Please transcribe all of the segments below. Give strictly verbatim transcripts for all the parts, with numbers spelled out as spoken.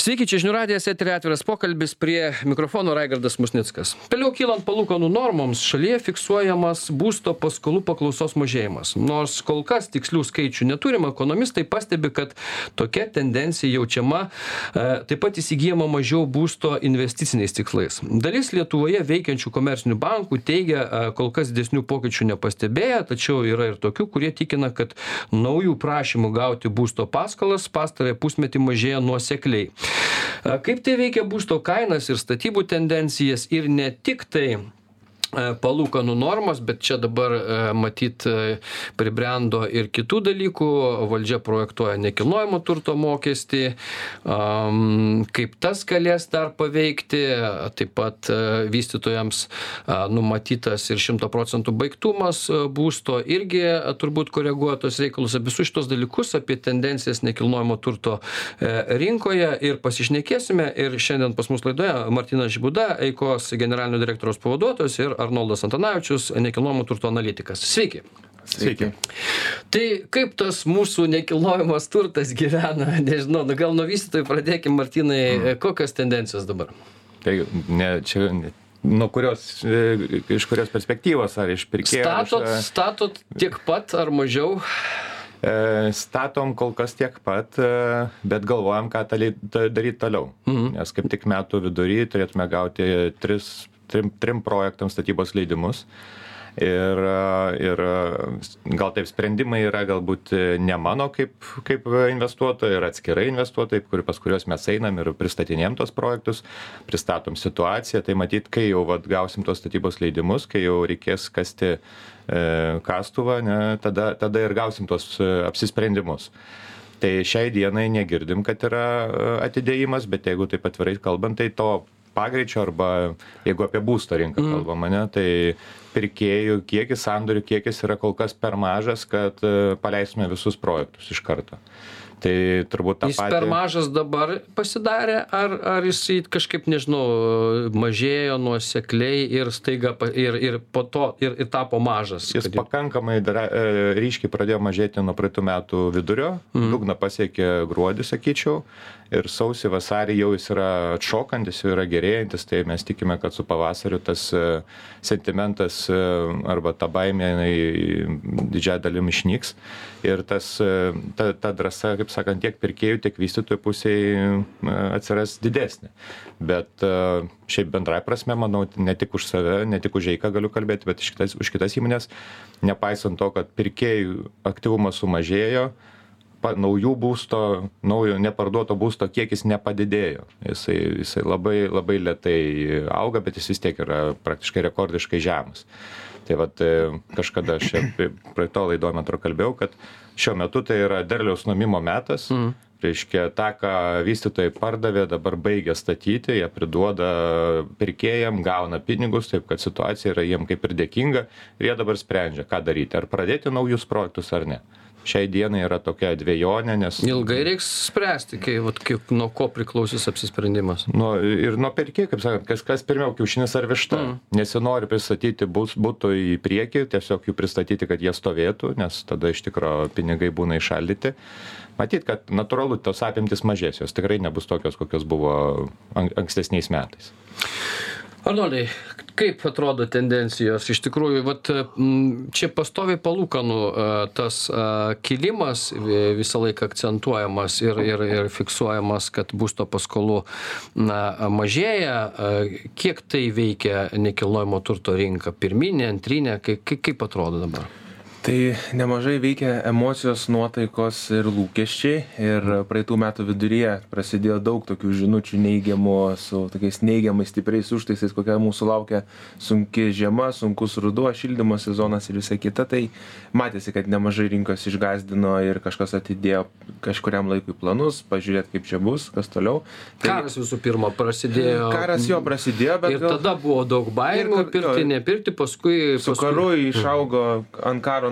Sveiki, čia žinių radijas, eteryje atviras pokalbis, prie mikrofono Raigardas Musnickas. Toliau kylant palūkanų normoms, šalyje fiksuojamas būsto paskolų paklausos mažėjimas. Nors kol kas tikslių skaičių neturime, ekonomistai pastebi, kad tokia tendencija jaučiama, e, taip pat įsigijama mažiau būsto investiciniais tikslais. Dalis Lietuvoje veikiančių komercinių bankų teigia, e, kol kas didesnių pokyčių nepastebėję, tačiau yra ir tokių, kurie tikina, kad naujų prašymų gauti būsto paskolas pastarąjį pusmetį mažėja nuosekliai. Kaip tai veikia būsto kainas ir statybų tendencijas ir ne tik tai palūkanų normos, bet čia dabar matyt pribrendo ir kitų dalykų, valdžia projektuoja nekilnojamo turto mokestį, kaip tas galės dar paveikti, taip pat vystytojams numatytas ir šimto procentų baigtumas būsto irgi turbūt koreguoja tos reikalus, apie visus šitos dalykus, apie tendencijas nekilnojamo turto rinkoje ir pasišnekėsime. Ir šiandien pas mus laidoje Martynas Žibuda, Eikos generalinio direktoriaus pavaduotojas, ir Arnoldas Antanavičius, nekilnojamo turto analitikas. Sveiki. Sveiki. Tai kaip tas mūsų nekilnojamas turtas gyvena? Nežinau, gal nuo vystytojų pradėkim, Martynai, mm. kokios tendencijos dabar? Tai ne, čia ne, nuo kurios, iš kurios perspektyvos, ar iš pirkėjo? Statot, aš, statot tiek pat ar mažiau? Statom kol kas tiek pat, bet galvojam, ką daryti toliau. Mm. Nes kaip tik metų vidury turėtume gauti tris Trim, trim projektams statybos leidimus. Ir, ir gal taip sprendimai yra galbūt ne mano kaip, kaip investuotojai ir atskirai investuotojai, kur, pas kuriuos mes einam ir pristatinėjom tos projektus, pristatom situaciją. Tai matyt, kai jau vat, gausim tos statybos leidimus, kai jau reikės kasti e, kastuvą, ne, tada, tada ir gausim tos apsisprendimus. Tai šiai dienai negirdim, kad yra atidėjimas, bet jeigu taip atvirai kalbant, tai to pagreičio arba jeigu apie būsto rinką mm. kalbama, ne, tai pirkėjų kiekis, sandorių kiekis yra kol kas per mažas, kad paleisime visus projektus iš karto. Tai turbūt tą jis patį... per mažas dabar pasidarė, ar, ar jis kažkaip, nežinau, mažėjo nuosekliai ir staiga, ir, ir po to, ir, ir tapo mažas? Jis kad... pakankamai dra, ryškiai pradėjo mažėti nuo praeitų metų vidurio, mm. dugną pasiekė gruodį, sakyčiau, ir sausį, vasarį jau jis yra atšokantis, jau yra gerėjantis, tai mes tikime, kad su pavasariu tas sentimentas arba ta baimė didžiąją dalim išnyks ir tas, ta, ta drąsa, kaip sakant, tiek pirkėjų, tiek vystytojų pusėje atsiras didesnė. Bet šiaip bendrai prasme, manau, ne tik už save, ne tik už Eiką galiu kalbėti, bet už kitas, už kitas įmonės, nepaisant to, kad pirkėjų aktyvumas sumažėjo, pa, naujų būsto, naujo neparduoto būsto kiekis nepadidėjo. Jisai, jisai labai, labai lėtai auga, bet jis vis tiek yra praktiškai rekordiškai žemas. Tai vat kažkada aš praeito laido metro kalbėjau, kad šiuo metu tai yra derliaus nuėmimo metas. Mm. Reiškia, tą, ką vystytojai pardavė, dabar baigia statyti, jie priduoda pirkėjam, gauna pinigus, taip kad situacija yra jiem kaip ir dėkinga ir jie dabar sprendžia, ką daryti, ar pradėti naujus projektus ar ne. Šiai dienai yra tokia dvejonė, nes... Ilgai reiks spręsti, kai, vat, kaip, nuo ko priklausys apsisprendimas. Nu, ir nuo pirkėjų, kaip sakant, kas, kas pirmiau, kiaušinis ar višta. Mm. Nesinori pristatyti būtų į priekį, tiesiog jų pristatyti, kad jie stovėtų, nes tada iš tikro pinigai būna išaldyti. Matyt, kad natūralu tos apimtis mažės, jos tikrai nebus tokios, kokios buvo ankstesniais metais. Arnoldai, kaip atrodo tendencijos? Iš tikrųjų, vat, čia pastoviai palūkanų tas kilimas visą laiką akcentuojamas ir, ir, ir fiksuojamas, kad būsto paskolų na, mažėja. Kiek tai veikia nekilnojamo turto rinką? Pirminė, antrinė? Kaip, kaip atrodo dabar? Tai nemažai veikia emocijos, nuotaikos ir lūkesčiai ir praeitų metų viduryje prasidėjo daug tokių žinučių neigiamų su tokiais neigiamais stipriais užtaisais, kokia mūsų laukia sunki žiema, sunkus ruduo, šildymo sezonas ir visa kita. Tai matėsi, kad nemažai rinkos išgąsdino ir kažkas atidėjo kažkuriam laikui planus, pažiūrėti, kaip čia bus, kas toliau. Tai karas visų pirma prasidėjo. Karas jo prasidėjo, bet ir gal... tada buvo daug baimių, pirkti, nepirkti, paskui... Su paskui... karu išaugo ant karo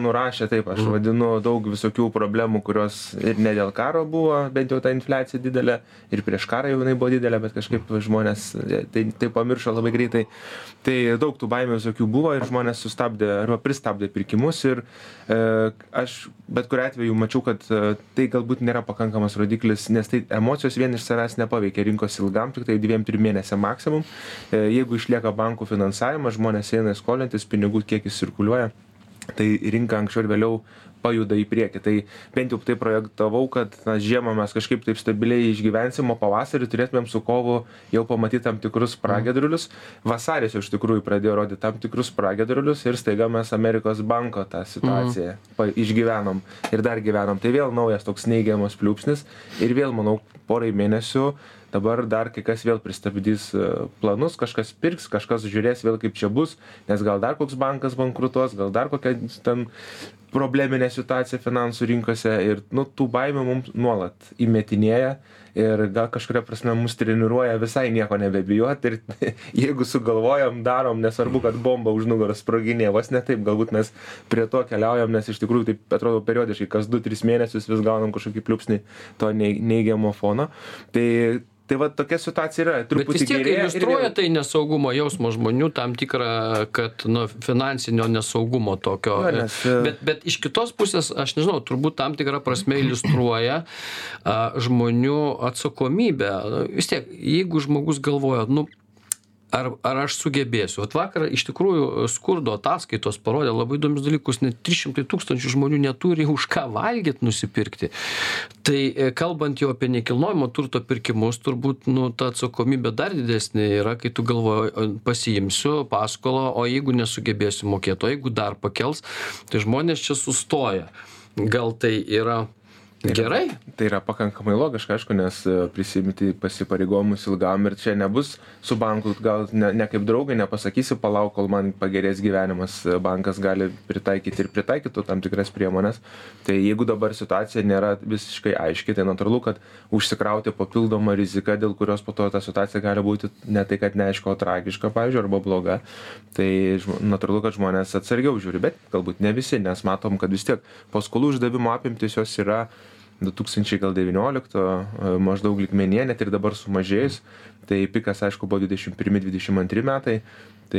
nurašė, taip, aš vadinu daug visokių problemų, kurios ir ne dėl karo buvo, bent jau ta infliacija didelė, ir prieš karą jau jinai buvo didelė, bet kažkaip žmonės tai, tai pamiršo labai greitai. Tai daug tų baimių visokių buvo ir žmonės sustabdė arba pristabdė pirkimus ir e, aš bet kuriuo atveju mačiau, kad e, tai galbūt nėra pakankamas rodiklis, nes tai emocijos vien iš savęs nepaveikia rinkos ilgam, tik tai dviem trim mėnesiam maksimum. E, jeigu išlieka bankų finansavimas, žmonės eina skolintis, pinigų kiekis cirkuliuoja, tai rinka anksčiau ir vėliau pajuda į priekį. Tai bent jau tai projektavau, kad na, žiemą mes kažkaip taip stabiliai išgyvensim, o pavasarį turėtumėm su kovu jau pamatyti tam tikrus pragiedrulius. Vasaris iš tikrųjų pradėjo rodyti tam tikrus pragiedrulius ir staiga mes Amerikos banko tą situaciją pa, išgyvenom ir dar gyvenom. Tai vėl naujas toks neigiamas pliūpsnis ir vėl, manau, porai mėnesių dabar dar kai kas vėl pristabdys planus, kažkas pirks, kažkas žiūrės vėl kaip čia bus, nes gal dar koks bankas bankrutuos, gal dar kokia ten probleminė situacija finansų rinkose ir nu, tų baimių mums nuolat įmetinėja ir gal kažkuria prasme mus treniruoja visai nieko nebebijoti ir jeigu sugalvojam, darom, nesvarbu, kad bomba už nugaros sproginė, vos ne taip, galbūt mes prie to keliaujam, nes iš tikrųjų taip atrodo periodiškai, kas du tris mėnesius vis gaunam kažkokį pliūpsnį to neigiamo fono. Tai Tai va tokia situacija yra. Bet vis tiek iliustruoja tai nesaugumo jausmo žmonių, tam tikrą, kad nu, finansinio nesaugumo tokio. Jo, nes... bet, bet iš kitos pusės, aš nežinau, turbūt tam tikrą prasme iliustruoja a, žmonių atsakomybę. Vis tiek, jeigu žmogus galvoja, nu, Ar, ar aš sugebėsiu? Vat vakar iš tikrųjų skurdo ataskaitos parodė labai įdomius dalykus, net trys šimtai tūkstančių žmonių neturi už ką valgyti nusipirkti. Tai kalbant jau apie nekilnojamo turto pirkimus, turbūt nu, ta atsakomybė dar didesnė yra, kai tu galvoji, pasiimsiu paskolą, o jeigu nesugebėsiu mokėti, o jeigu dar pakels, tai žmonės čia sustoja. Gal tai yra gerai? Tai yra pakankamai logiška, aišku, nes prisimti pasipareigojimus ilgam ir čia nebus su banku, gal ne, ne kaip draugai, nepasakysi, palauk, kol man pagerės gyvenimas, bankas gali pritaikyti ir pritaikytų tam tikras priemonės. Tai jeigu dabar situacija nėra visiškai aiški, tai natūralu, kad užsikrauti papildomą riziką, dėl kurios po to ta situacija gali būti ne tai, kad neaišku, o tragiška, pavyzdžiui, arba bloga, tai natūralu, kad žmonės atsargiau žiūri, bet galbūt ne visi, nes matom, kad vis tiek paskolų išdavimo apimtis jos yra du tūkstančiai devyniolikto maždaug lygmenyje, net ir dabar sumažėjus, tai pikas, aišku, buvo dvidešimt pirmi dvidešimt antri metai, tai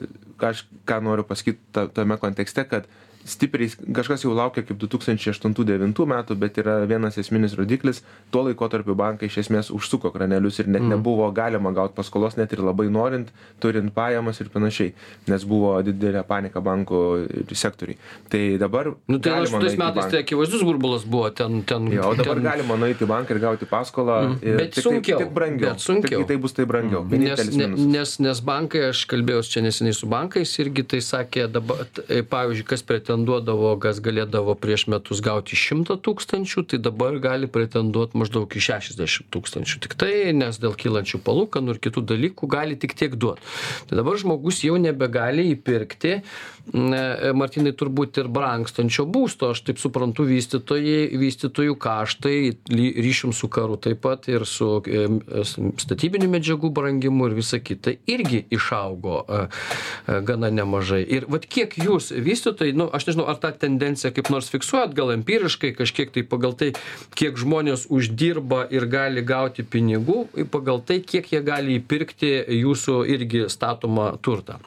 aš ką noriu pasakyti tame kontekste, kad stipriai kažkas jau laukia kaip du tūkstančiai aštuntų devintų metų, bet yra vienas esminis rodiklis, tuo laikotarpiu bankai iš esmės užsuko kranelius ir net mm. nebuvo galima gauti paskolos, net ir labai norint, turint pajamas ir panašiai, nes buvo didelė panika bankų sektoriai. Tai dabar nu, tai galima nueiti į banką. Tai akivaizdus burbulas buvo ten. ten jo, dabar ten... galima nueiti į banką ir gauti paskolą. Mm. Ir bet tik, sunkiau. Tik brangiau. Bet sunkiau. Tik tai bus tai brangiau. Mm. Nes, ne, nes, nes bankai, aš kalbėjau čia neseniai su bankais, irgi tai sakė, dabar, pavyzdžiui, kas pretenduodavo, kas galėdavo prieš metus gauti šimtą tūkstančių, tai dabar gali pretenduoti maždaug į šešiasdešimt tūkstančių. Tik tai, nes dėl kylančių palūkanų ir kitų dalykų gali tik tiek duoti. Tai dabar žmogus jau nebegali įpirkti, Martynai, turbūt ir brangstančio būsto. Aš taip suprantu, vystytojai, vystytojų kaštai ryšium su karu taip pat ir su statybinių medžiagų brangimu ir visa kita irgi išaugo gana nemažai. Ir vat kiek jūs vystytojai, nu, aš nežinau, ar tą tendenciją kaip nors fiksuojat, gal empiriškai kažkiek tai pagal tai, kiek žmonės uždirba ir gali gauti pinigų, pagal tai, kiek jie gali įpirkti jūsų irgi statomą turtą.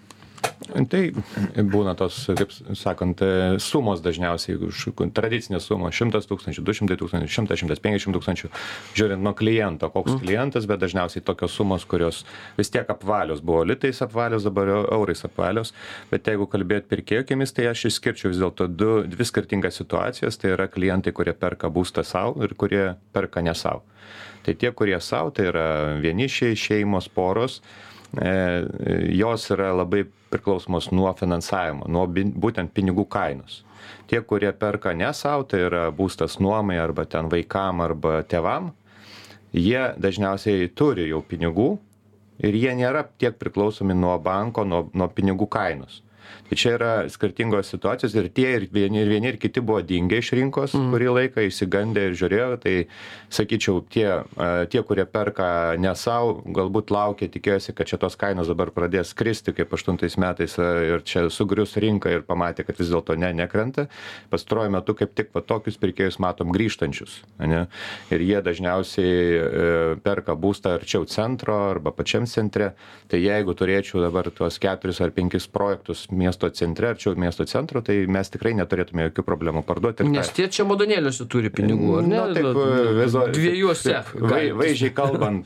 Tai būna tos, kaip sakant, sumos dažniausiai, tradicinės sumos, šimtas tūkstančių, du šimtai tūkstančių, šimtas, šimtas penkiasdešimt tūkstančių, žiūrint nuo kliento, koks mm. klientas, bet dažniausiai tokios sumos, kurios vis tiek apvalios, buvo litais apvalios, dabar eurais apvalios, bet jeigu kalbėt pirkėjų akimis, tai aš išskirčiau vis dėlto du, dvi skirtingas situacijas, tai yra klientai, kurie perka būstą savo ir kurie perka ne savo. Tai tie, kurie savo, tai yra vienišiai, šeimos, poros, jos yra labai priklausomos nuo finansavimo, nuo būtent pinigų kainos. Tie, kurie perka ne savo, tai yra būstas nuomai arba ten vaikam arba tėvam, jie dažniausiai turi jau pinigų ir jie nėra tiek priklausomi nuo banko, nuo, nuo pinigų kainos. Tai čia yra skirtingos situacijos ir tie ir vieni ir, vieni ir kiti buvo dingę iš rinkos mm. kurį laiką, įsigandę ir žiūrėjo. Tai sakyčiau, tie, tie kurie perka ne savo, galbūt laukia, tikėjosi, kad čia tos kainos dabar pradės kristi kaip aštuntais metais ir čia sugrius rinką ir pamatė, kad vis dėlto ne, nekrenta. Pastaruoju metu kaip tik va, tokius pirkėjus matom grįžtančius. Ne? Ir jie dažniausiai e, perka būstą arčiau centro arba pačiam centre. Tai jeigu turėčiau dabar tuos keturis ar penkis projektus miesto centre, arčiau miesto centro, tai mes tikrai neturėtume jokių problemų parduoti. Nes tie čia modonėliuose turi pinigų, ar ne? Na, taip, vizo, dviejose. Vai, vaizdžiai kalbant,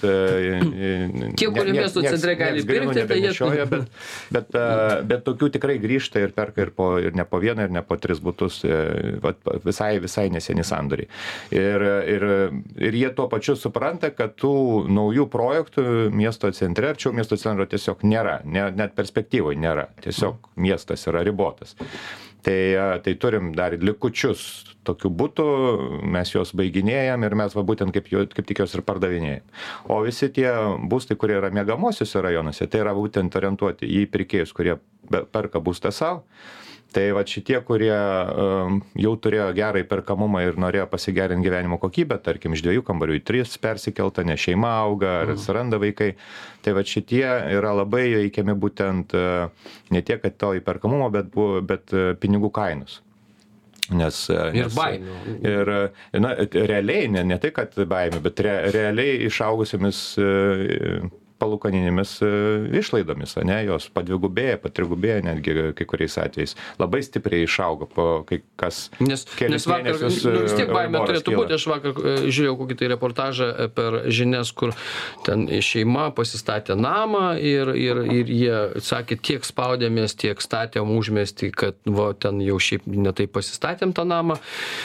tie, kurie miesto centre gali pirkti, tai jie... Bet, bet, bet tokių tikrai grįžta ir perka ir, po, ir ne po vieną, ir ne po tris butus, visai, visai neseni sandoriai. Ir, ir, ir jie tuo pačiu supranta, kad tų naujų projektų miesto centre, arčiau miesto centro tiesiog nėra, ne, net perspektyvoje nėra, tiesiog miestas yra ribotas. Tai, tai turim dar likučius tokių būtų, mes juos baiginėjam ir mes va būtent kaip, kaip tik juos ir pardavinėjam. O visi tie būstai, kurie yra miegamosiuose rajonuose, tai yra būtent orientuoti į pirkėjus, kurie perka būstą savo. Tai va šitie, kurie um, jau turėjo gerą įperkamumą ir norėjo pasigerinti gyvenimo kokybę, tarkim, iš dviejų kambarių į tris persikelta, ne šeima auga, ar atsiranda vaikai, tai va šitie yra labai veikiami būtent uh, ne tiek, kad to įperkamumo, bet, bet uh, pinigų kainos. Nes, ir nes, baimių. Ir, na, realiai, ne, ne tai, kad baimių, bet re, realiai išaugusiamis uh, palūkaninėmis išlaidomis, ne, jos padvigubėja, patrigubėja netgi kai kuriais atvejais. Labai stipriai išaugo po kai kas nes, nes vakar, nu, vis tiek baimė turėtų būti. Aš vakar žiūrėjau kokį tai reportažą per žinias, kur ten šeima pasistatė namą ir, ir, ir jie sakė, tiek spaudėmės, tiek statėm užmestį, kad va, ten jau šiaip netai pasistatėm tą namą.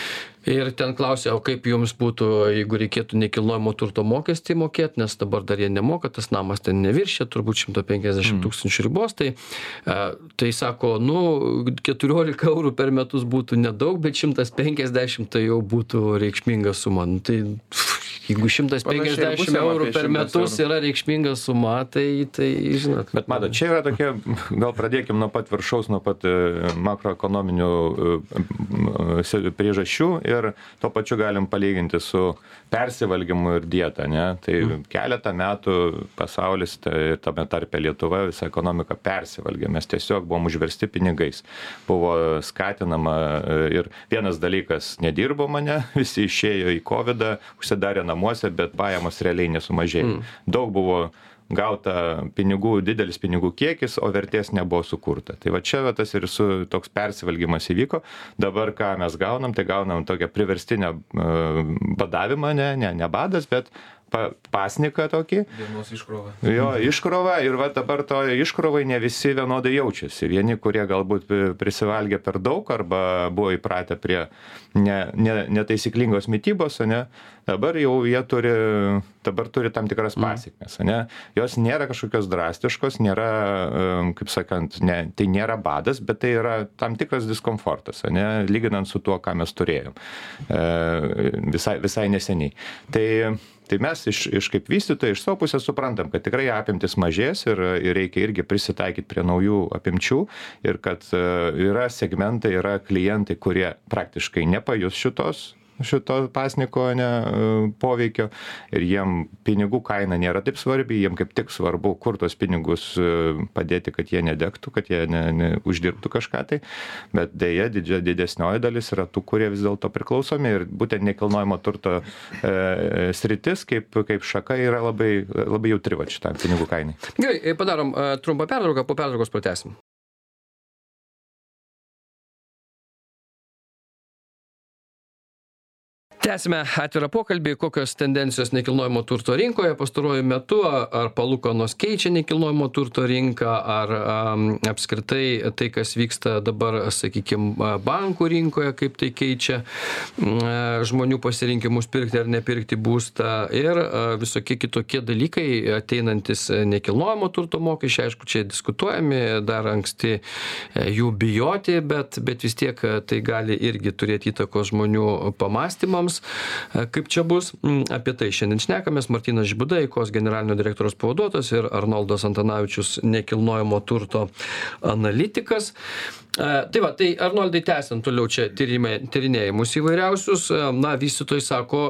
Ir ten klausė, o kaip jums būtų, jeigu reikėtų nekilnojamo turto mokestį mokėti, nes dabar dar jie nemoka, tas namas ten neviršė, turbūt šimtas penkiasdešimt tūkstančių ribos, tai, tai sako, nu, keturiolika eurų per metus būtų nedaug, bet šimtas penkiasdešimt tai jau būtų reikšminga suma. Nu, tai jeigu šimtas penkiasdešimt eurų per metus yra reikšminga suma, tai, tai žinot. Bet matot, čia yra tokie, gal pradėkim nuo pat viršaus, nuo pat makroekonominių priežasčių ir tuo pačiu galim palyginti su persivalgymu ir dieta, ne? Tai keletą metų pasaulis, tai tame tarpe Lietuva, visa ekonomika persivalgė, mes tiesiog buvom užversti pinigais, buvo skatinama ir vienas dalykas, nedirbo mane, visi išėjo į kovidą, užsidarė namuose, bet pajamos realiai nesumažėjo. Mm. Daug buvo gauta pinigų, didelis pinigų kiekis, o vertės nebuvo sukurta. Tai va čia va, tas ir su toks persivalgymas įvyko. Dabar ką mes gaunam, tai gaunam tokią priverstinę uh, badavimą, ne, ne, ne badas, bet pa, pasniką tokį. Dienos iškrova. Jo, iškrova ir va dabar to iškrovai ne visi vienodai jaučiasi. Vieni, kurie galbūt prisivalgė per daug arba buvo įpratę prie ne, ne, netaisyklingos mitybos, ne, dabar jau jie turi, dabar turi tam tikras pasekmes, ne. Jos nėra kažkokios drastiškos, nėra, kaip sakant, ne, tai nėra badas, bet tai yra tam tikras diskomfortas, ne, lyginant su tuo, ką mes turėjom visai, visai neseniai. Tai Tai mes iš, iš kaip vystytojai, iš savo pusės suprantam, kad tikrai apimtis mažės ir, ir reikia irgi prisitaikyti prie naujų apimčių ir kad yra segmentai, yra klientai, kurie praktiškai nepajus šitos šito pasniko ne, poveikio ir jiem pinigų kaina nėra taip svarbi, jiem kaip tik svarbu, kur tos pinigus padėti, kad jie nedegtų, kad jie ne, ne, uždirbtų kažką tai, bet dėja didžia, didesnioji dalis yra tų, kurie vis dėlto priklausomi ir būtent nekilnojamo turto e, sritis kaip, kaip šaka yra labai, labai jautri va šitam pinigų kainai. Gerai, padarom uh, trumpą pertrauką, po pertraukos pratęsim. Tęsime atvirą pokalbį, kokios tendencijos nekilnojamo turto rinkoje pastaruoju metu, ar palūkanos keičia nekilnojamo turto rinką, ar um, apskritai tai, kas vyksta dabar, sakykime, bankų rinkoje, kaip tai keičia um, žmonių pasirinkimus pirkti ar nepirkti būstą ir uh, visokie kitokie dalykai ateinantis nekilnojamo turto mokesčiai, aišku, čia diskutuojami, dar anksti jų bijoti, bet, bet vis tiek tai gali irgi turėti įtakos žmonių pamąstymams. klausimas, kaip čia bus. Apie tai šiandien šnekamės. Martynas Žibuda, Eikos generalinio direktoriaus pavaduotojas, ir Arnoldas Antanavičius, nekilnojamo turto analitikas. Tai va, tai Arnoldai, tęsiant toliau čia tyrimai, tyrinėjimus įvairiausius, na, vystytojai sako,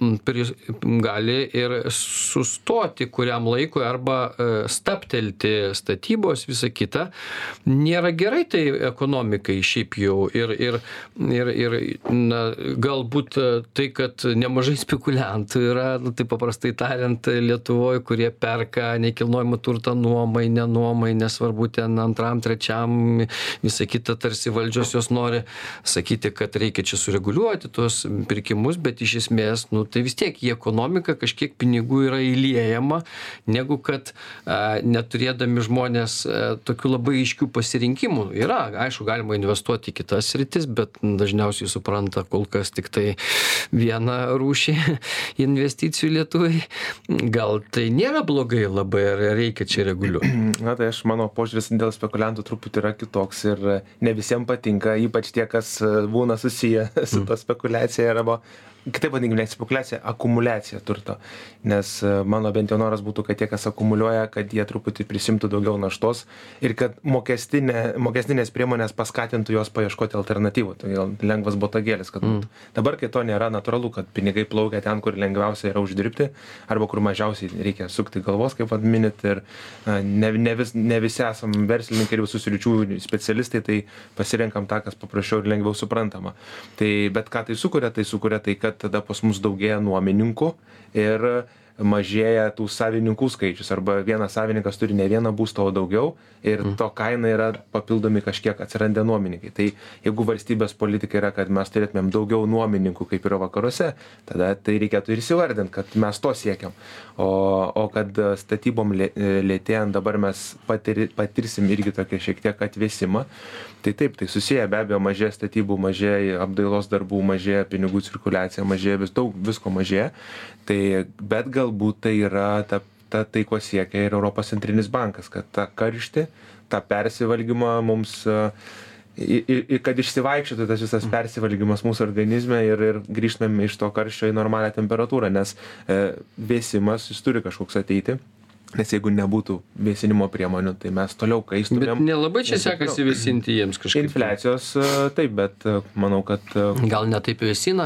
gali ir sustoti kuriam laikui arba staptelti statybos, visa kita. Nėra gerai tai ekonomikai šiaip jau ir, ir, ir, ir na, galbūt tai, kad nemažai spekuliantų yra, nu, tai paprastai tariant, Lietuvoje, kurie perka nekilnojamą turtą nuomai, nenuomai, nesvarbu ten antram, trečiam, visa kita, tarsi valdžios jos nori sakyti, kad reikia čia sureguliuoti tuos pirkimus, bet iš esmės, nu, tai vis tiek į ekonomiką kažkiek pinigų yra įliejama, negu kad a, neturėdami žmonės a, tokių labai aiškių pasirinkimų. Yra, aišku, galima investuoti į kitas sritis, bet dažniausiai supranta kol kas tik tai vieną rūšį investicijų lietuviai. Gal tai nėra blogai labai, ar reikia čia reguliuoti? Na tai aš, mano požiūris dėl spekuliantų truputį yra kitoks ir ne visiems patinka, ypač tie, kas būna susiję su to spekulacija arba, kitaip vadinkime, spekulacija, akumuliacija turto. Nes mano bent jau noras būtų, kad tie, kas akumuliuoja, kad jie truputį prisimtų daugiau naštos ir kad mokestinė, mokestinės priemonės paskatintų juos paieškoti alternatyvų. Tai lengvas botagėlis, kad būtų. Mm. Dabar, kai to nėra, natūralu, kad pinigai plaukia ten, kur lengviausia yra uždirbti, arba kur mažiausiai reikia sukti galvos, kaip atminit. Ir ne, ne, vis, ne visi esam verslininkai ir visų sričių specialistai, tai pasirenkam tą, kas paprasčiau ir lengviau suprantama. Tai, bet ką tai sukuria, tai sukuria tai, kad tada pas mus daugėja nuomininkų ir mažėja tų savininkų skaičius, arba vienas savininkas turi ne vieną būstą, o daugiau, ir to kaina yra papildomi kažkiek atsirandę nuomininkai. Tai jeigu valstybės politika yra, kad mes turėtumėm daugiau nuomininkų, kaip yra vakaruose, tada tai reikėtų ir įsivardinti, kad mes to siekiam. O, o kad statybom lėtėjant dabar mes patir, patirsim irgi tokia šiek tiek atvėsimą, tai taip, tai susiję be abejo, mažėja statybų, mažėja apdailos darbų, mažėja pinigų cirkuliacija, mažėja vis daug, visko mažėja. Tai, bet galbūt tai yra ta, ta, tai, ko siekia ir Europos centrinis bankas, kad tą karštį, tą persivalgymą mums, ir, ir kad išsivaikščiotų tas visas persivalgymas mūsų organizme ir, ir grįžtumėm iš to karščio į normalią temperatūrą, nes e, vėsimas jis turi kažkoks ateiti. Nes jeigu nebūtų vėsinimo priemonių, tai mes toliau kaistumėm. Bet nelabai čia sekasi vėsinti jiems kažkaip. Infliacijos taip, bet manau, kad... Gal ne taip vėsina?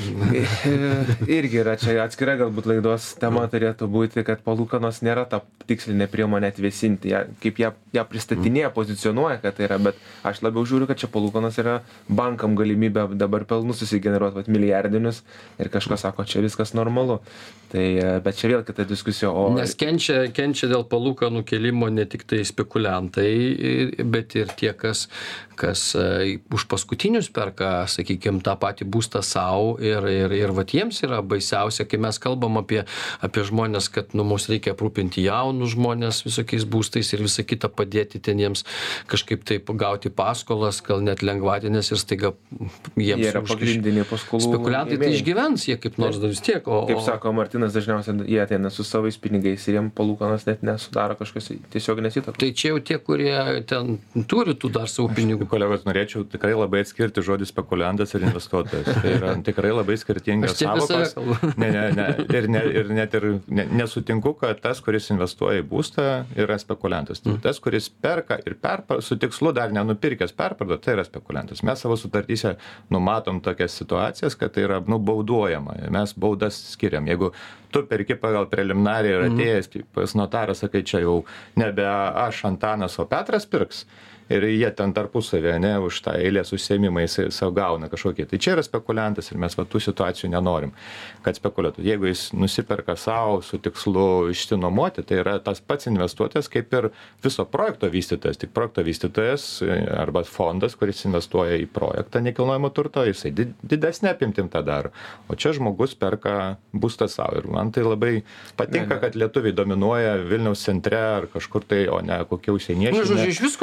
Irgi yra čia atskira galbūt laidos tema turėtų būti, kad palūkanos nėra ta tikslinė priemonė atvėsinti. Ja, kaip ją, ją pristatinėja, pozicionuoja, kad tai yra, bet aš labiau žiūriu, kad čia palūkanos yra bankam galimybė dabar pelnus susigeneruoti vat, milijardinius ir kažkas sako, čia viskas normalu. Tai, bet čia vėl kita diskusija. O... Nes kenčia kenčia dėl palūkanų kėlimo ne tik tai spekuliantai, bet ir tie, kas, kas už paskutinius perka, sakykime, tą patį būstą savo ir, ir, ir vat jiems yra baisiausia, kai mes kalbam apie, apie žmonės, kad nu, mums reikia aprūpinti jaunus žmonės visokiais būstais ir visą kitą padėti ten jiems kažkaip taip gauti paskolas, gal net lengvatinės ir staiga jiems jie yra pagrindiniai paskolų. Spekuliantai tai išgyvens, jie kaip nors dar vis tiek. O, kaip sako Martynas, dažniausiai jie ateina su savais pinigais ir jiems palūkanos net nesudaro kažkas tiesioginės įtakos. Tai čia jau tie, kurie ten turi tų dar savo pinigų. Kolegos, norėčiau tikrai labai atskirti žodį spekuliantas ir investuotojas. Tai yra tikrai labai skirtingas sąvokas. Ne, ne, ne, ir, ne, ir net ir ne, nesutinku, kad tas, kuris investuoja į būstą, yra spekuliantas. Tai tas, kuris perka ir perpa, su tikslu dar nenupirkęs perparduot, tai yra spekuliantas. Mes savo sutartyse numatom tokias situacijas, kad tai yra nubauduojama. Mes baudas skiriam. Jeigu tu perki pagal preliminariai ir atėjęs pas notarą, sakai, čia jau nebe aš Antanas, o Petras pirks. Ir jie ten tarpusavėje, ne, už tą eilės užsiėmimą jis savo gauna kažkokį. Tai čia yra spekuliantas ir mes va tų situacijų nenorim, kad spekuliuotų. Jeigu jis nusiperka savo su tikslu išsinuomoti, tai yra tas pats investuotojas kaip ir viso projekto vystytojas. Tik projekto vystytojas arba fondas, kuris investuoja į projektą nekilnojamo turto, jisai didesnė apimtim tą daro. O čia žmogus perka būstą savo. Ir man tai labai patinka, ne, ne. kad lietuviai dominuoja Vilniaus centre ar kažkur tai, o ne kokie užsieniečiai. Nu, žodžiu, iš visko žmonės daro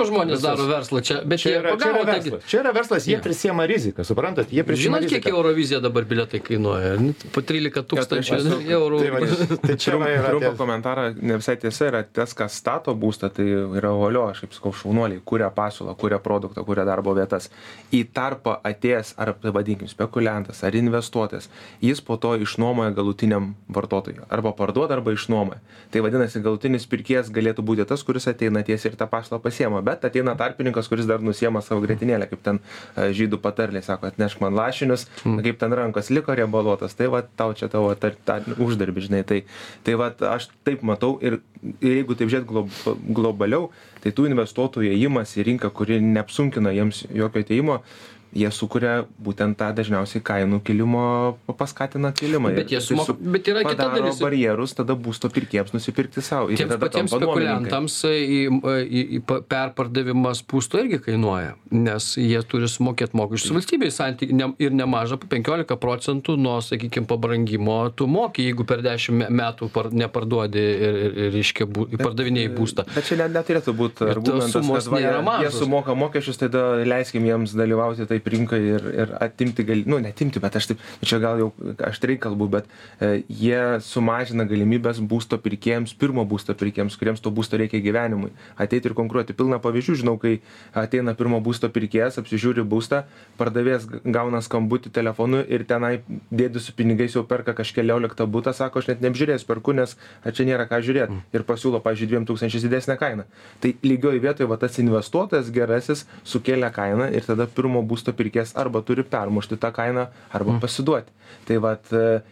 daro verslą čia, bet Čia jie yra, čia pagavo yra tą... verslas. Čia yra verslas, jie Jo. prisiema riziką, suprantat? Jie prisiema Žinot, kiek riziką. Eurovizija dabar bilietai kainuoja? Po trylika tūkstančių esu- eurų. Tai, va, tai čia va yra Trumpą tie- komentarą, ne visai tiesa, yra tas, kas stato būstą, tai yra valio, aš kaip sakau, šaunuoliai, kuria pasiūlą, kuria produktą, kuria darbo vietas. Į tarpą atėjęs, ar vadinkim, spekuliantas, ar investuotojas, jis po to išnuomoja galutiniam vartotojui. Arba parduoda, arba išnuomoja. Tai vadinasi, galutinis pirkėjas galėtų būti tas, kuris ateina tiesiai ir tą pasiūlą pasiema, bet ateina tarpininkas, kuris dar nusiema savo grietinėlę, kaip ten e, žydų patarlė, sako, atnešk man lašinius, kaip ten rankos liko riebaluotas, tai va tau čia tavo tar, tar, uždarbį, žinai. Tai, tai va aš taip matau ir, ir jeigu taip žiūrėt glob, globaliau, tai tų investuotojų ėjimas į rinką, kuri neapsunkina jiems jokio ateimo, jie sukuria būtent tą dažniausiai kainų kilimo, paskatina kilimą. Bet jie Ir tai sumoka- su- bet yra kita padaro dalis. barjerus, tada būsto pirkėjams nusipirkti savo. Ir Tiems tada patiems tampa nuomininkai. spekuliantams į, į, į pa- perpardavimas būsto irgi kainuoja, nes jie turi sumokėti mokesčius valstybei santyki ne, ir nemažą penkiolika procentų nuo, sakykime, pabrangimo tu moki, jeigu per dešimt metų par, neparduodi ir, ir, ir reiškia, bū, pardavinėjai būstą. Bet čia net neturėtų būti Ir tos argumentas, sumos kad va, nėra jie, mažos. jie sumoka mokesčius, tada leiskim jiems dalyvauti taip rinkai ir, ir atimti, gal, nu, netimti, bet aš taip, čia gal jau aštriai kalbu, bet e, jie sumažina galimybės būsto pirkėjams, pirmo būsto pirkėjams, kuriems to būsto reikia gyvenimui, ateiti ir konkuruoti. Pilna pavyzdžių, žinau, kai ateina pirmo būsto pirkėjas, apsižiūri būstą, pardavėjas gauna skambutį telefonu ir tenai dėdė su pinigais jau perka kažkelioliktą butą, sako, aš net neapžiūrėsiu, perku, nes a, čia nėra ką žiūrėti. Ir pasiūlo, pavyzdžiui, dviem tūkstančiais didesnę kainą. Tai lygioje vietoje va, tas investuotojas gerasis sukėlė kainą ir tada pirmo būsto pirkėjas arba turi permušti tą kainą, arba pasiduoti. Tai vat,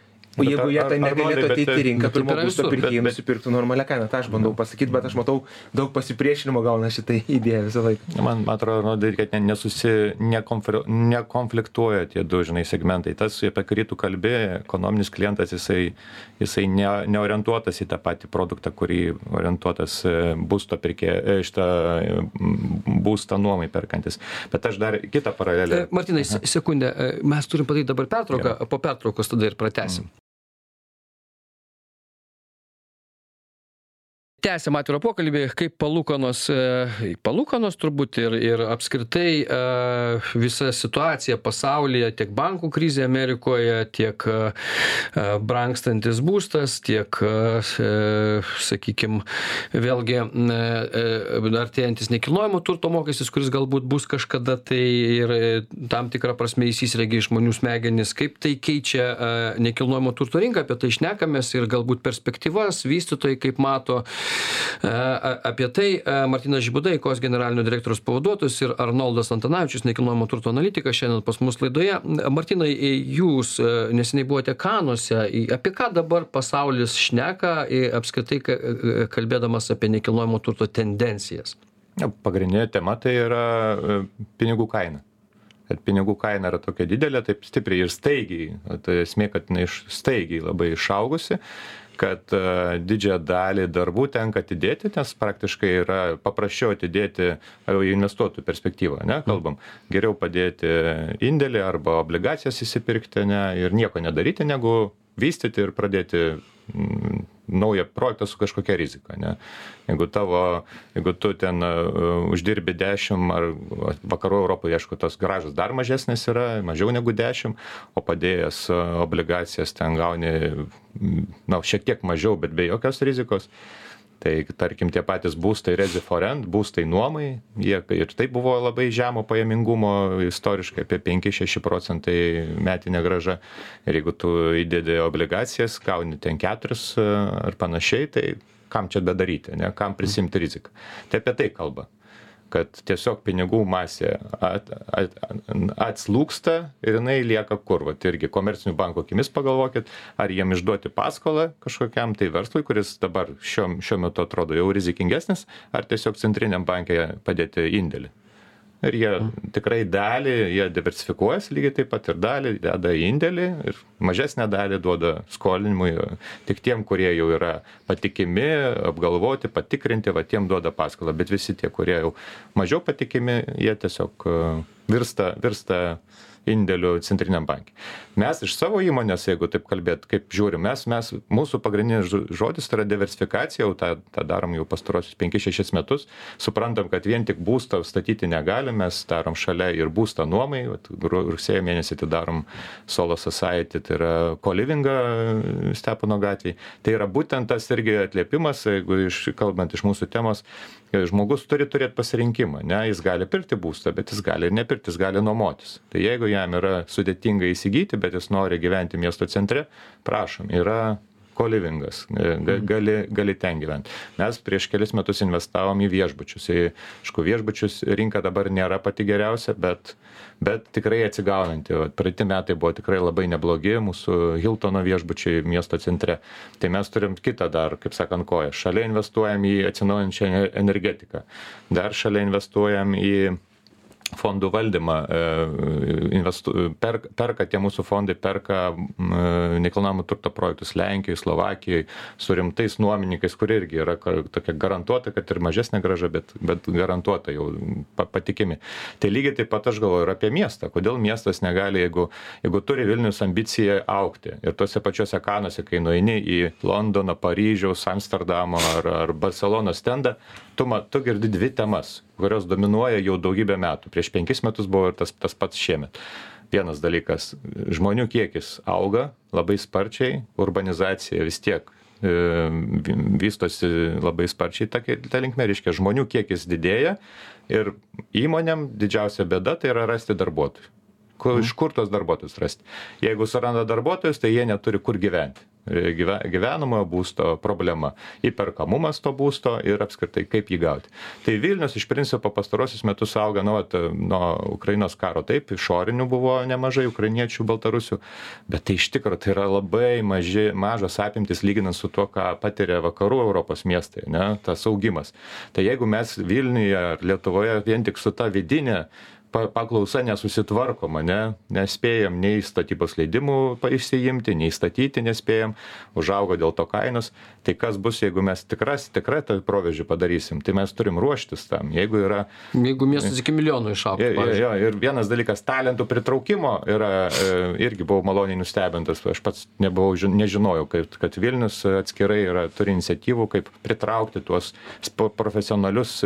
o Bet jeigu ar- jie tai ar- negalėtų Arnoldai, ateiti bet- į rinką, bet taip pirmo yra būsto visur. pirkėjai Bet- bet- nusipirktų normalią kainą. Tai aš bandau pasakyti, bet aš matau daug pasipriešinimo gauna šitai idėja visą laiką. Man, man atrodo, Arnoldai, kad ne, nesusi, nekonfri, nekonfliktuoja tie du, žinai, segmentai. Tas, apie kurį tu kalbi, ekonominis klientas, jisai, jisai ne, neorientuotas į tą patį produktą, kurį orientuotas e, būsto pirkė, e, šitą e, būstą nuomai perkantis. Bet aš dar kitą paralelę. E, Martynai, se- sekundę, e, mes turim padaryti dabar pertrauką, po pertraukos tada ir pratęsim. Tęsiam atvirą pokalbį, kaip palūkanos, e, palūkanos turbūt ir, ir apskritai e, visa situacija pasaulyje, tiek bankų krizė Amerikoje, tiek e, brangstantis būstas, tiek, e, sakykime, vėlgi e, artėjantis nekilnojamo turto mokestis, kuris galbūt bus kažkada, tai ir e, tam tikrą prasme įsisrėgia iš žmonių smegenis, kaip tai keičia e, nekilnojamo turto rinką, apie tai šnekamės ir galbūt perspektyvas, vystytojai kaip mato. Apie tai Martynas Žibuda, Eikos generalinio direktoriaus pavaduotojas, ir Arnoldas Antanavičius, nekilnojamo turto analitikas, šiandien pas mus laidoje. Martynai, jūs neseniai buvote Kanuose. Apie ką dabar pasaulis šneka, apskritai kalbėdamas apie nekilnojamo turto tendencijas? Pagrindinė tema tai yra e, pinigų kaina. Ir pinigų kaina yra tokia didelė, taip stipriai ir staigiai. Tai esmė, kad jinai iš- staigiai labai išaugusi, kad uh, didžiąją dalį darbų tenka atidėti, nes praktiškai yra paprasčiau atidėti jau į investuotojų perspektyvą, ne, kalbam. Geriau padėti indėlį arba obligacijas įsipirkti, ne, ir nieko nedaryti, negu vystyti ir pradėti mm, naują projektą su kažkokia rizika, ne. Jeigu tavo, jeigu tu ten uh, uždirbi dešimt, ar vakarų Europoje, aišku, tos gražas dar mažesnis yra, mažiau negu dešimt, o padėjęs uh, obligacijas ten gauni, na, šiek tiek mažiau, bet be jokios rizikos. Tai, tarkim, tie patys būstai resi for rent, būstai nuomai, jie ir tai buvo labai žemo pajamingumo, istoriškai apie penki šeši procentai metinė grąža. Ir jeigu tu įdedi obligacijas, gauni ten keturis ar panašiai, tai kam čia bedaryti, ne, kam prisimti riziką. Tai apie tai kalba, kad tiesiog pinigų masė at, at, atslūgsta ir jinai lieka kur. Vat irgi komercinių bankų akimis pagalvokit, ar jiem išduoti paskolą kažkokiam tai verslui, kuris dabar šiuo, šiuo metu atrodo jau rizikingesnis, ar tiesiog centriniam bankė padėti indėlį. Ir jie tikrai dalį, jie diversifikuojas lygiai taip pat ir dalį deda į indėlį ir mažesnę dalį duoda skolinimui tik tiem, kurie jau yra patikimi, apgalvoti, patikrinti, va tiem duoda paskolą, bet visi tie, kurie jau mažiau patikimi, jie tiesiog virsta, virsta indėlių centriniam banke. Mes iš savo įmonės, jeigu taip kalbėt, kaip žiūrim, mes, mes mūsų pagrindinis žodis tai yra diversifikacija, jau tą, tą darom jau pastarosius penkis šešis metus, suprantam, kad vien tik būstą statyti negalim, mes darom šalia ir būstą nuomai, rugsėjo mėnesį tai darom Solo Society, tai yra kolivingą Stepono gatvėje. Tai yra būtent tas irgi atliepimas, jeigu iš, kalbant iš mūsų temos, žmogus turi turėti pasirinkimą, ne, jis gali pirkti būstą, bet jis gali ir nepirkti, jis gali nuomotis. Tai jeigu jam yra sudėtinga įsigyti, bet jis nori gyventi miesto centre, prašom, yra kolivingas, gali, gali ten gyventi. Mes prieš kelis metus investavom į viešbučius. Į, aišku, viešbučius rinka dabar nėra pati geriausia, bet, bet tikrai atsigaunanti. Praeiti metai buvo tikrai labai neblogi, mūsų Hiltono viešbučiai miesto centre. Tai mes turim kitą dar, kaip sakant, koją. Šalia investuojam į atsinaujinančią energetiką. Dar šalia investuojam į fondų valdymą, investu, per, perka tie mūsų fondai, perka nekilnojamo turto projektus Lenkijoje, Slovakijoje, su rimtais nuomininkais, kurie irgi yra tokia garantuota, kad ir mažesnė grąža, bet, bet garantuota jau patikimi. Tai lygiai taip pat aš galvoju ir apie miestą. Kodėl miestas negali, jeigu, jeigu turi Vilnius ambiciją augti ir tose pačiose kanuose, kai nueini į Londono, Paryžiaus, Amsterdamo ar, ar Barcelonos stendą, tu, tu girdi dvi temas, kurios dominuoja jau daugybę metų. Prieš penkis metus buvo ir tas, tas pats šiemet. Vienas dalykas, žmonių kiekis auga labai sparčiai, urbanizacija vis tiek e, vystosi labai sparčiai, ta, ta linkme, reiškia, žmonių kiekis didėja ir įmonėm didžiausia bėda tai yra rasti darbuotojų. Kur, iš kur tos darbuotojus rasti? Jeigu suranda darbuotojus, tai jie neturi kur gyventi. Gyvenamojo būsto problema, įperkamumas to būsto ir apskritai kaip jį gauti. Tai Vilnius iš principo pastarosius metus auga nuo, nuo Ukrainos karo, taip, išorinių buvo nemažai ukrainiečių, baltarusių, bet tai iš tikrųjų tai yra labai maži, mažas apimtis lyginant su tuo, ką patiria vakarų Europos miestai, ne, tas augimas. Tai jeigu mes Vilniuje ar Lietuvoje vien tik su ta vidinė paklausa nesusitvarkoma, ne, nespėjam nei statybos leidimų išsiimti, nei statyti nespėjam, užaugo dėl to kainos, tai kas bus, jeigu mes tikras, tikrai tą proveržį padarysim, tai mes turim ruoštis tam, jeigu yra... Jeigu miestas iki milijonų išaugo, pavyzdžiui. Jo, ir vienas dalykas, talentų pritraukimo yra, irgi buvau maloniai nustebintas, aš pats nebuvau, nežinojau, kad, kad Vilnius atskirai yra, turi iniciatyvų, kaip pritraukti tuos profesionalius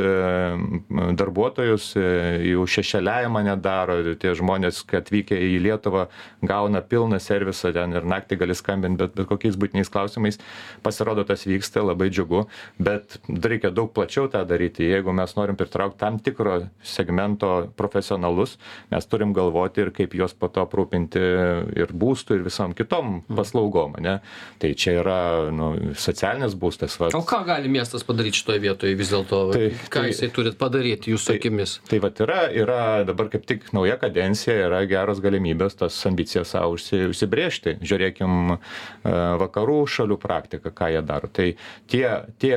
darbuotojus, jų šešėlę mane daro, tie žmonės, kad atvykę į Lietuvą gauna pilną servisą ten ir naktį gali skambinti, bet, bet kokiais būtiniais klausimais pasirodo tas vyksta, labai džiugu, bet reikia daug plačiau tą daryti. Jeigu mes norim pritraukti tam tikro segmento profesionalus, mes turim galvoti ir kaip juos po to aprūpinti ir būstų ir visom kitom paslaugom, ne? Tai čia yra nu, socialinis būstas. Va. O ką gali miestas padaryti šitoje vietoje vis dėlto? Tai, ką tai, jisai turi padaryti jūsų tai, akimis? Tai va yra, yra dabar kaip tik nauja kadencija, yra geros galimybės tas ambicijas savo užsibrėžti. Žiūrėkim vakarų šalių praktiką, ką jie daro. Tai tie, tie,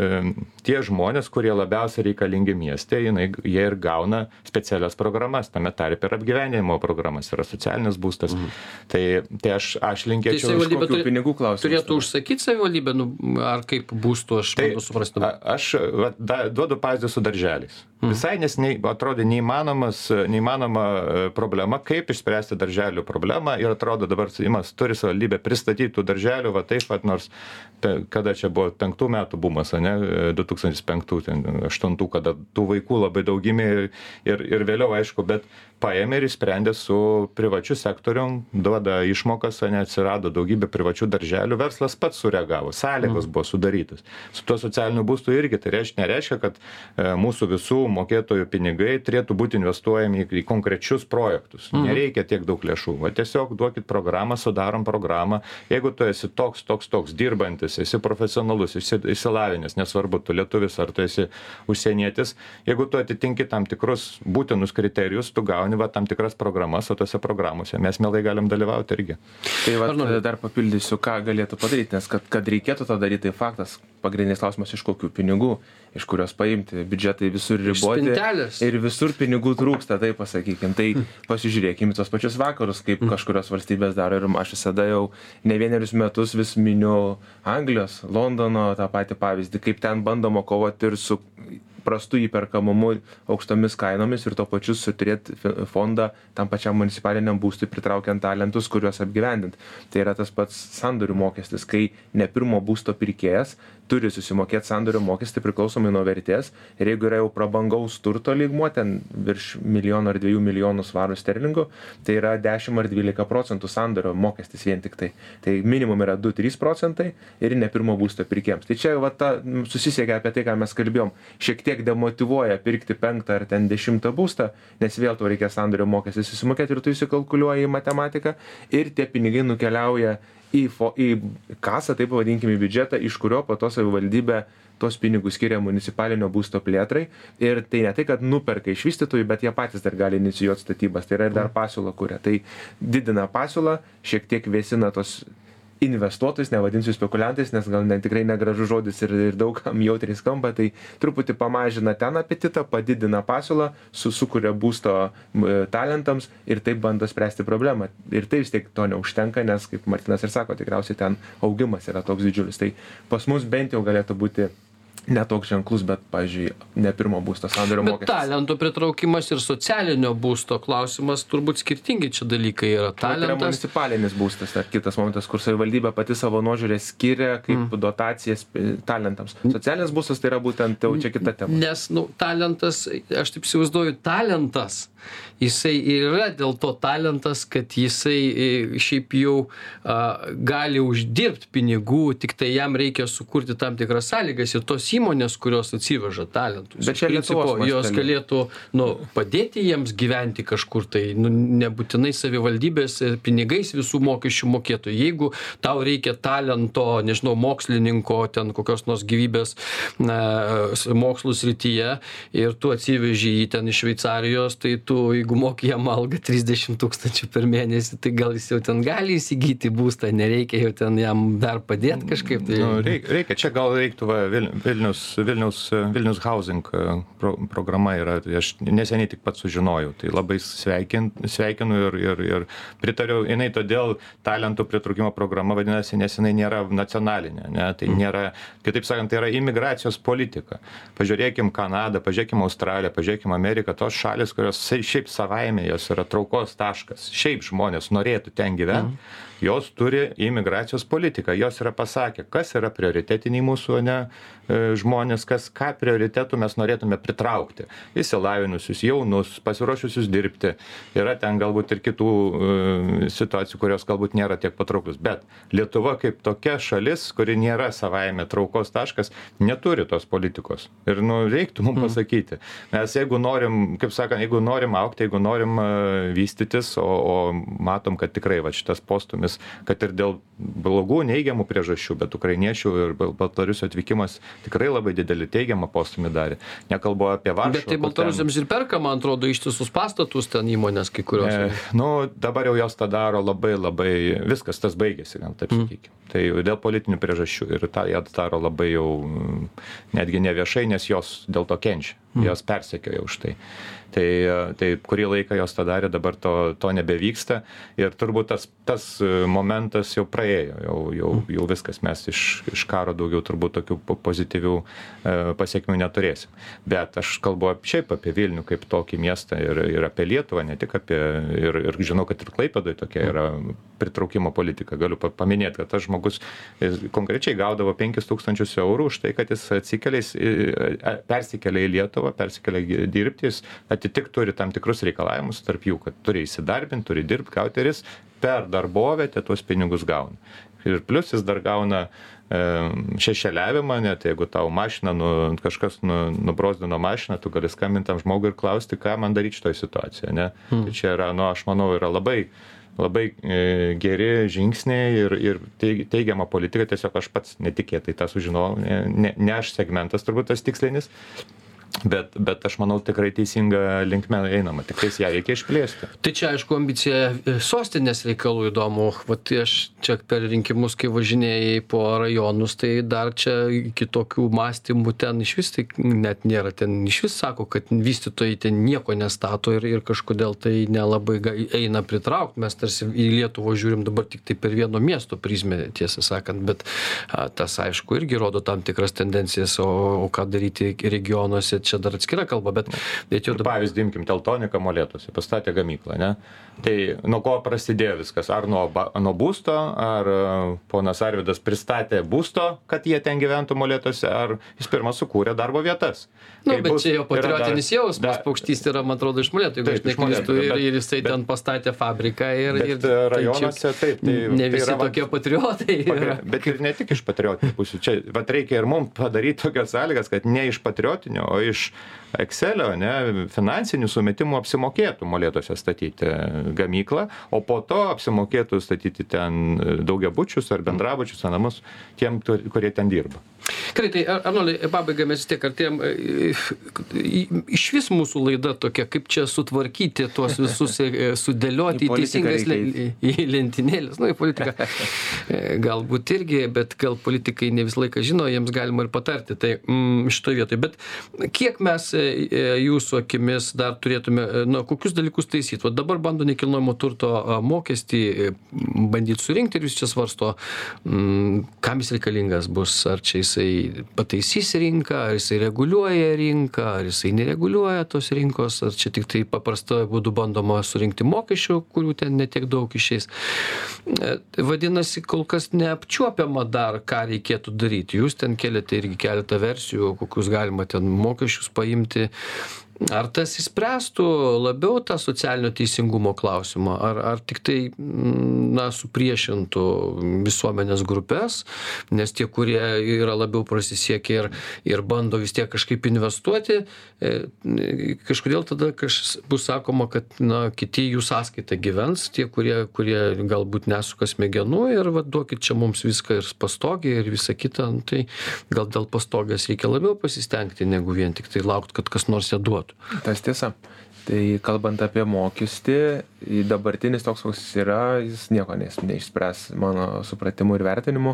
tie žmonės, kurie labiausiai reikalingi mieste, jie ir gauna specialias programas, tame tarp ir apgyvendinimo programas, yra socialinis būstas. Mhm. Tai, tai aš, aš linkėčiau... Tai savivaldybė turi, pinigų klausimus turėtų užsakyti savivaldybę, nu, ar kaip būstų, aš tai, manau suprasti. Aš va, da, duodu pavyzdį su darželiais. Mhm. Visai nes ne, atrodė neįmanomas neįmanoma problema, kaip išspręsti darželių problemą ir atrodo dabar Seimas turi savivaldybę pristatyti tų darželių, va taip pat nors, kada čia buvo penktų metų bumas, ne, du tūkstančiai penktų, aštuntų, kada tų vaikų labai daug gimė ir, ir, ir vėliau, aišku, bet paėmė ir įsprendė su privačiu sektorium, duoda išmokas, ne, atsirado daugybė privačių darželių, verslas pats sureagavo, sąlygos buvo sudarytos. Su tuo socialiniu būstu irgi tai reiškia, nereiškia, kad e, mūsų visų mokėtojų pinigai turėtų būti investuojami į, į konkrečius projektus. Mhm. Nereikia tiek daug lėšų. Va, tiesiog duokit programą, sudarom programą. Jeigu tu esi toks, toks, toks dirbantis, esi profesionalus, esi išsilavinęs, nesvarbu, tu lietuvis ar tu esi užsienietis, jeigu tu atitinki tam tikrus būtinus kriterijus, tu gauni va, tam tikras programas, o tose programuose mes mielai galim dalyvauti irgi. Tai va, dar papildysiu, ką galėtų padaryti, nes kad, kad reikėtų tą daryti, tai faktas, pagrindinis klausimas, iš kokių pinigų, iš kurios paimti, biudžetai visur riboti ir visur pinigų trūksta, tai pasakykim. Tai pasižiūrėkime tos pačius vakarus, kaip kažkurios valstybės daro ir aš visada jau ne vienerius metus vis miniu Anglijos, Londono tą patį pavyzdį, kaip ten bandoma kovoti ir su prastu įperkamumu, aukštomis kainomis ir to pačiu turėti fondą tam pačiam municipaliniam būstui pritraukiant talentus, kuriuos apgyvendint. Tai yra tas pats sandorių mokestis, kai ne pirmo būsto pirkėjas turi susimokėti sandorio mokestį priklausomai nuo vertės ir jeigu yra jau prabangaus turto lygmuo, ten virš milijono ar dviejų milijonų svarų sterlingų, tai yra dešimt ar dvylika procentų sandorio mokestis vien tik tai. Tai minimum yra du trys procentai ir ne pirmo būsto pirkėjams. Tai čia va ta susisiekia apie tai, ką mes kalbėjom, šiek tiek demotyvuoja pirkti penktą ar ten dešimtą būstą, nes vėl tau reikia sandorio mokestį susimokėti ir tu įsikalkuliuoji į matematiką ir tie pinigai nukeliauja į, fo, į kasą, taip pavadinkime, į biudžetą, iš kurio po to savivaldybė tos pinigus skiria municipalinio būsto plėtrai ir tai ne tai, kad nuperka iš vystytojų, bet jie patys dar gali inicijuoti statybas, tai yra ir dar pasiūlą kuria. Tai didina pasiūlą, šiek tiek vėsina tos investuotojus, nevadinsiu spekuliantais, nes gal ne, tikrai negražu žodis ir, ir daugam jautriai skamba, tai truputį pamažina ten apetitą, padidina pasiūlą, su, sukuria būsto talentams ir taip bando spręsti problemą. Ir tai vis tiek to neužtenka, nes, kaip Martinas ir sako, tikriausiai ten augimas yra toks didžiulis. Tai pas mus bent jau galėtų būti netoks ženklus, bet, pavyzdžiui, ne pirmo būsto sandorio mokestis. Bet talentų pritraukimas ir socialinio būsto klausimas turbūt skirtingi čia dalykai yra. Talentas. Tai yra municipalinis būstas, tai kitas momentas, kur savivaldybė pati savo nuožiūrę skiria kaip mm. dotacijas talentams. Socialinis būstas tai yra būtent jau čia kita tema. Nes, nu, talentas, aš taip įsivaizduoju, talentas, jisai yra dėl to talentas, kad jisai šiaip jau a, gali uždirbti pinigų, tik tai jam reikia sukurti tam tikras sąlygas ir tos įmonės, kurios atsiveža talentus. Bet čia principo, jos galėtų nu, padėti jiems gyventi kažkur, tai nu, nebūtinai savivaldybės pinigais visų mokesčių mokėtų. Jeigu tau reikia talento, nežinau, mokslininko, ten kokios nors gyvybės na, mokslų srityje ir tu atsiveži jį ten iš Šveicarijos, tai tu, jeigu moki jam algą trisdešimt tūkstančių per mėnesį, tai gal jis jau ten gali įsigyti būstą, nereikia jau ten jam dar padėti kažkaip. Tai... Nu, reikia, reikia, čia gal reiktų va, Vilnius Vilnius, Vilnius Housing pro, programa yra, aš neseniai tik pats sužinojau, tai labai sveikin, sveikinu ir, ir, ir pritariu, jinai todėl talentų pritraukimo programa vadinasi, nes jinai nėra nacionalinė, ne? Tai nėra, kitaip sakant, tai yra imigracijos politika. Pažiūrėkim Kanadą, pažiūrėkim Australiją, pažiūrėkim Ameriką, tos šalis, kurios šiaip savaime jos yra traukos taškas, šiaip žmonės norėtų ten gyventi. Mm. Jos turi imigracijos politiką, jos yra pasakę, kas yra prioritetiniai mūsų ne, žmonės, kas, ką prioritetų mes norėtume pritraukti. Įsilavinusius, jaunus, pasiruošusius dirbti. Yra ten galbūt ir kitų uh, situacijų, kurios galbūt nėra tiek patrauklus. Bet Lietuva kaip tokia šalis, kuri nėra savaime traukos taškas, neturi tos politikos. Ir nu, reiktų mums pasakyti. Mes jeigu norim, kaip sakant, jeigu norim aukti, jeigu norim uh, vystytis, o, o matom, kad tikrai va, šitas postumis kad ir dėl blogų neigiamų priežasčių, bet ukrainiečių ir baltarusių atvykimas tikrai labai didelį teigiamą postūmį darė. Nekalbu apie Varšuvą. Bet tai baltarusiams ten... ir perka, man atrodo, ištisus pastatus ten įmonės kai kurios. E, nu, dabar jau jos tą daro labai, labai, viskas tas baigėsi, gal taip sakykime. Mm. Tai dėl politinių priežasčių ir tą jie daro labai jau netgi ne viešai, nes jos dėl to kenčia. Mm. Jos persekioja už tai. Tai, tai kurį laiką jos tą darė, dabar to, to nebevyksta ir turbūt tas, tas momentas jau praėjo, jau, jau, jau viskas, mes iš, iš karo daugiau turbūt tokių pozityvių e, pasiekmių neturėsim. Bet aš kalbu šiaip apie Vilnių kaip tokį miestą ir, ir apie Lietuvą, ne tik apie, ir, ir žinau, kad ir Klaipėdoje tokia yra pritraukimo politika. Galiu paminėti, kad tas žmogus konkrečiai gaudavo penkis tūkstančius eurų už tai, kad jis atsikelia, persikelia į Lietuvą, persikelia dirbti, jis atitik turi tam tikrus reikalavimus, tarp jų, kad turi įsidarbinti, turi dirbti, gauti ir jis per darbovietę tuos pinigus gauna. Ir plus jis dar gauna e, šešėliavimą, net jeigu tau mašina, nu, kažkas nu, nubrozdino mašiną, tu gali skambinti tam žmogui ir klausti, ką man daryti šitoje situacijoje. Ne? Hmm. Tai čia yra, nu, aš manau, yra labai labai e, geri žingsniai ir, ir teigiama politika, tiesiog aš pats netikėtai tą sužinojau, ne, ne, ne aš segmentas turbūt tas tikslinis, Bet, bet aš manau tikrai teisinga linkme einama, tik tais ją reikia išplėsti. Tai čia aišku ambicija sostinės reikalų įdomu, vat aš čia per rinkimus, kai važinėjai po rajonus, tai dar čia kitokių mąstymų ten iš vis tai net nėra, ten iš vis sako, kad vystytojai ten nieko nestato ir, ir kažkodėl tai nelabai eina pritraukti, mes tarsi į Lietuvą žiūrim dabar tik tai per vieno miesto prizmę, tiesą sakant, bet a, tas aišku irgi rodo tam tikras tendencijas, o, o ką daryti regionuose, čia čia dar atskira kalba, bet... bet jau dabar... Pavyzdį imkim, Teltonika Molėtuose, pastatė gamyklą, ne? Tai nuo ko prasidėjo viskas? Ar nuo, nuo būsto, ar ponas Arvydas pristatė būsto, kad jie ten gyventų Molėtuose, ar jis pirmą sukūrė darbo vietas? Nu, bet bus, čia jo patriotinis dar, jausmas, dar, Paukštys yra, man atrodo, iš Molėtų, jeigu aš neklystu, ir, ir jisai bet, ten pastatė fabriką. Ir, bet ir, rajonuose taip. Tai, ne visi tai yra, tokie patriotai. Yra. Bet ir ne tik iš patriotinių pusių. Čia vat reikia ir mums padaryti tokias sąlygas, kad ne iš patriotinio, o iš Excelio, ne, finansinių sumetimų apsimokėtų Molėtuose statyti gamyklą, o po to apsimokėtų statyti ten daugiabučius ar bendrabučius, ar namus tiem, kurie ten dirba. Gerai, tai Arnoldai, pabaigai mes vis tiek artėjom, iš vis mūsų laida tokia, kaip čia sutvarkyti tuos visus, sudėlioti į teisingas į lentynėlės, nu, į politiką. Galbūt irgi, bet gal politikai ne visą laiką žino, jiems galima ir patarti, tai mm, šitoje vietoje. Bet kiek mes jūsų akimis dar turėtume, nu, kokius dalykus taisyti? O dabar bando nekilnojamo turto mokestį bandyti surinkti ir jūs čia svarsto, mm, kam jis reikalingas bus, ar čia jisai pataisys rinką, ar jisai reguliuoja rinką, ar jisai nereguliuoja tos rinkos, ar čia tik tai paprastoje būdu bandoma surinkti mokesčių, kurių ten netiek daug išeis. Vadinasi, kol kas neapčiuopiama dar, ką reikėtų daryti. Jūs ten keliate irgi keletą versijų, kokius galima ten mokesčius paimti. Ar tas įspręstų labiau tą socialinio teisingumo klausimą, ar, ar tik tai, na, supriešintų visuomenės grupės, nes tie, kurie yra labiau prasisiekę ir, ir bando vis tiek kažkaip investuoti, kažkodėl tada kaž, bus sakoma, kad, na, kiti jų sąskaita gyvens, tie, kurie, kurie galbūt nesuka smegenų ir va, duokit čia mums viską ir pastogį ir visą kitą, nu, tai gal dėl pastogės reikia labiau pasistengti, negu vien tik tai laukti, kad kas nors ją duotų. Tas tiesa. Tai kalbant apie mokestį, dabartinis toks, koks jis yra, jis nieko neišspręs mano supratimu ir vertinimu.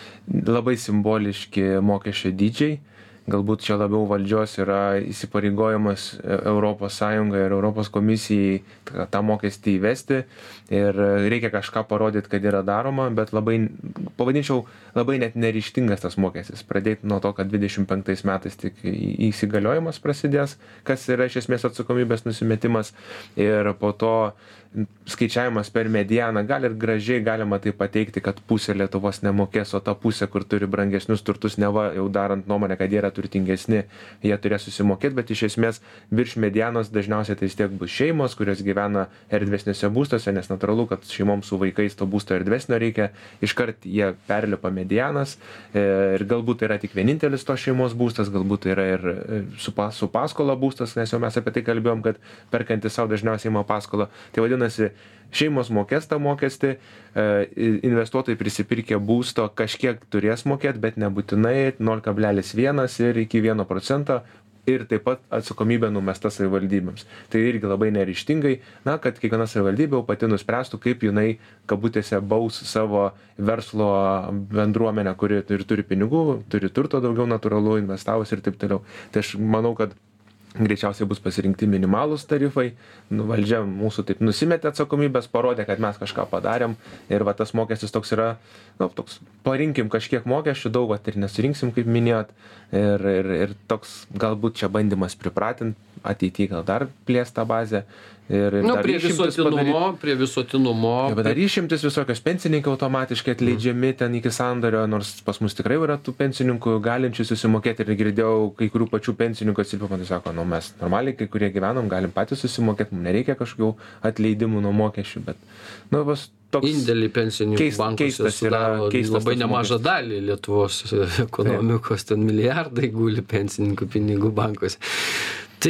Labai simboliški mokesčio dydžiai. Galbūt čia labiau valdžios yra įsipareigojimas Europos Sąjungai ir Europos komisijai tą mokestį įvesti ir reikia kažką parodyti, kad yra daroma, bet labai, pavadinčiau, labai net neryžtingas tas mokestis. Pradėti nuo to, kad dvidešimt penktais metais tik įsigaliojimas prasidės, kas yra iš esmės atsakomybės nusimetimas ir po to skaičiavimas per medianą, gal ir gražiai galima tai pateikti, kad pusė Lietuvos nemokės, o ta pusė, kur turi brangesnius turtus, neva jau darant nuomonę, kad jie yra turtingesni, jie turės susimokėti, bet iš esmės virš medianos dažniausiai tai vis tiek bus šeimos, kurios gyvena erdvesniuose būstuose, nes natūralu, kad šeimoms su vaikais to būsto erdvesnio reikia, iškart jie perlipa medianas ir galbūt yra tik vienintelis to šeimos būstas, galbūt yra ir su, pas, su paskola būstas, nes jau mes apie tai kalbėjom, kad perkantis savo dažniausiai ima paskolą. Tai vadinasi, šeimos mokės tą mokestį, investuotojai prisipirkę būsto kažkiek turės mokėti, bet nebūtinai nol kablelis vienas ir iki vieno procento ir taip pat atsakomybė numesta savivaldybėms. Tai irgi labai neryžtingai, na, kad kiekviena savivaldybė jau pati nuspręstų, kaip jinai kabutėse baus savo verslo bendruomenę, kuri ir turi pinigų, turi turto daugiau natūralu, investavus ir taip toliau. Tai aš manau, kad greičiausiai bus pasirinkti minimalūs tarifai, nu, valdžia mūsų taip nusimetė atsakomybės, parodė, kad mes kažką padarėm ir va tas mokestis toks yra, nu, toks, parinkim kažkiek mokesčių, daug va ir nesurinksim, kaip minėjot, ir, ir, ir toks galbūt čia bandymas pripratinti, ateityje gal dar plės tą bazę. Ir nu, prie visuotinumo, prie visuotinumo. Ja, bet dar išimtis visokios pensininkai automatiškai atleidžiami mm. ten iki sandorio, nors pas mus tikrai yra tų pensininkų galinčių susimokėti ir girdėjau kai kurių pačių pensininkų atsiliepimų, tai sako, nu mes normaliai, kai kurie gyvenam, galim patys susimokėti, mums nereikia kažkokių atleidimų nuo mokesčių, bet nu, vas toks indėlį pensininkų keist, bankuose sudaro labai nemažą mokestis. Dalį Lietuvos ekonomikos, ten milijardai guli pensininkų pinigų bankuose. Tai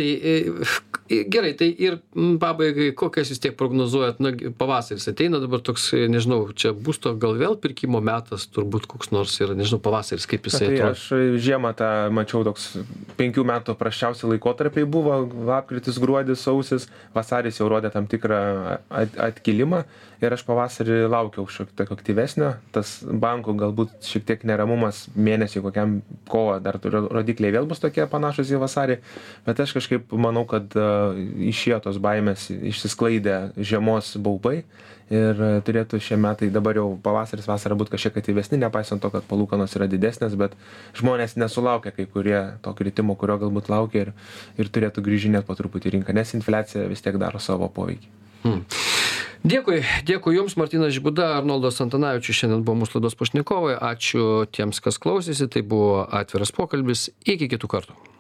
gerai, tai ir pabaigai, kokias vis tiek prognozuojat, na, pavasaris ateina dabar toks, nežinau, čia būsto gal vėl pirkimo metas, turbūt koks nors yra, nežinau, pavasaris, kaip jisai tai atrodo. Aš žiemą tą mačiau toks penkių metų prasčiausi laikotarpiai buvo, lapkritis, gruodis, sausis, vasaris jau rodė tam tikrą atkilimą ir aš pavasarį laukiau šiek tiek aktyvesnio, tas bankų galbūt šiek tiek neramumas mėnesį kokiam kovo, dar rodikliai vėl bus tokie panašus į vasarį, bet aš kažkaip manau, kad išėjo tos baimės, išsisklaidė žiemos baubai ir turėtų šie metai, dabar jau pavasaris, vasara būti kažkiek aktyvesni, nepaisant to, kad palūkanos yra didesnės, bet žmonės nesulaukia kai kurie to kritimo, kurio galbūt laukia ir, ir turėtų grįžinėti po truputį rinką, nes infliacija vis tiek daro savo poveikį. Hmm. Dėkui, dėkui Jums, Martynas Žibuda, Arnoldas Antanavičius, šiandien buvo mūsų laidos pašnekovai, ačiū tiems, kas klausėsi, tai buvo atviras pokalbis, iki kitų kartų.